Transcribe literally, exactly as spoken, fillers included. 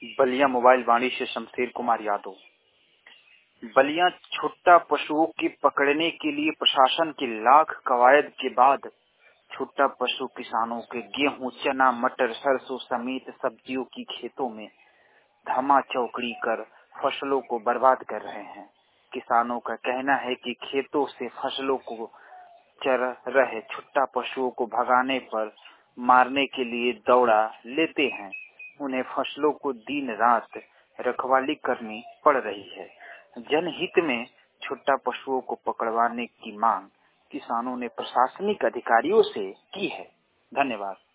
Ballia mobile वाणी से शमशेर कुमार यादव। बलिया छुट्टा पशुओं के पकड़ने के लिए प्रशासन की लाख कवायद के बाद छुट्टा पशु किसानों के गेहूं, चना, मटर, सरसों समेत सब्जियों की खेतों में धमा चौकड़ी कर फसलों को बर्बाद कर रहे हैं। किसानों का कहना है कि खेतों से फसलों को चर रहे छुट्टा पशुओं को भगाने पर मारने के लिए दौड़ा लेते हैं। उन्हें फसलों को दिन रात रखवाली करनी पड़ रही है। जनहित में छुट्टा पशुओं को पकड़वाने की मांग किसानों ने प्रशासनिक अधिकारियों से की है। धन्यवाद।